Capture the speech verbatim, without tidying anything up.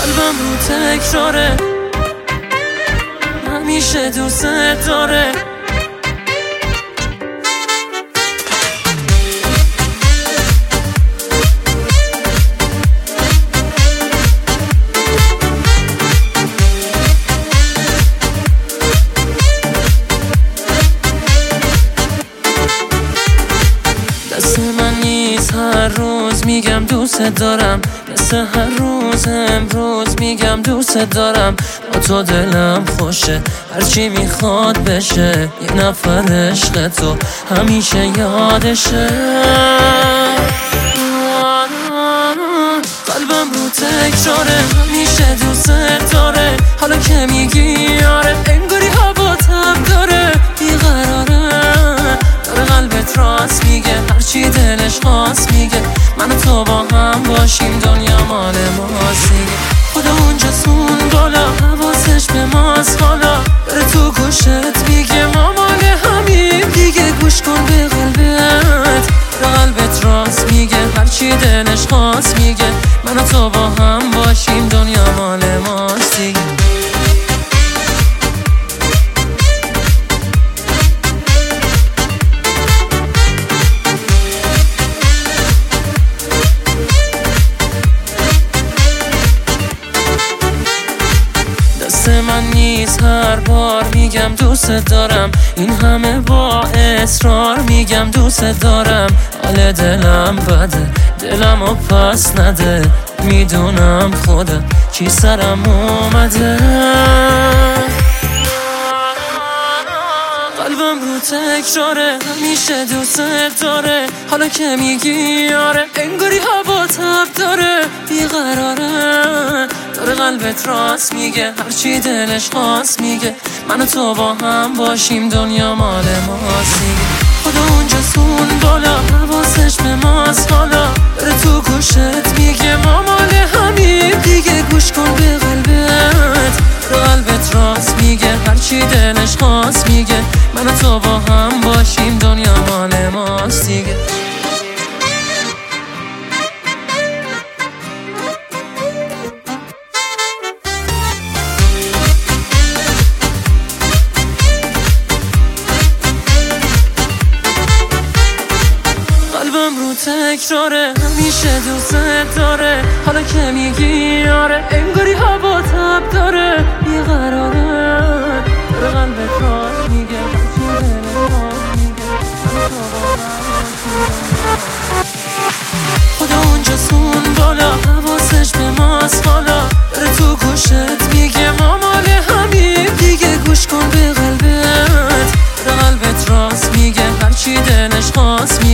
قلبم رو تکراره، همیشه دوست داره. دست من نیست هر روز میگم دوست دارم، مثل هر روز امروز میگم دوست دارم. با تو دلم خوشه، هرچی میخواد بشه، یه نفر عشق تو همیشه یادشه. قلبم رو تکراره، همیشه دوست داره. حالا که میگی آره، انگاری هوا تب داره، بیقراره. داره قلبت راست میگه، هرچی دلش خواست میگه. من و تو با هم باشیم، دنیا مال ماست دیگه. خدا اونجا سون بالا، حواسش به ماست حالا. داره تو گوشت میگه ما مال همیم دیگه. گوش کن به قلبت، داره قلبت راست میگه، هرچی دلش خواست میگه. من و تو با هم باشیم، دنیا مال ماست دیگه. دست من نیست هر بار میگم دوست دارم، این همه با اصرار میگم دوست دارم. حال دلم بده، دلم رو پس نده، میدونم خودم چی سرم اومده. قلبم رو تکراره، همیشه دوست داره. حالا که میگی آره، انگاری هوا تب داره، بیقراره. داره قلبت راست میگه، هرچی دلش خواست میگه. من و تو با هم باشیم، دنیا مال ماست دیگه. خدا اونجا سون بالا، حواسش به ماست حالا. داره تو گوشت میگه ما مال همیم دیگه. گوش کن به قلبت، داره قلبت راست میگه، هرچی دلش خواست میگه. من و تو با هم باشیم، دنیا مال ماست دیگه. قلبم رو تکراره، همیشه دوست داره. حالا که میگی آره، انگاری هوا تب داره، بیقراره. داره قلبت راست میگه، هرچی دلت خواست میگه. خدا اونجا سون بالا، حواسش به ماست حالا. داره تو گوشت میگه ما مال همیم دیگه. گوش کن به قلبت، داره قلبت راست میگه، هرچی دلش خواست میگه.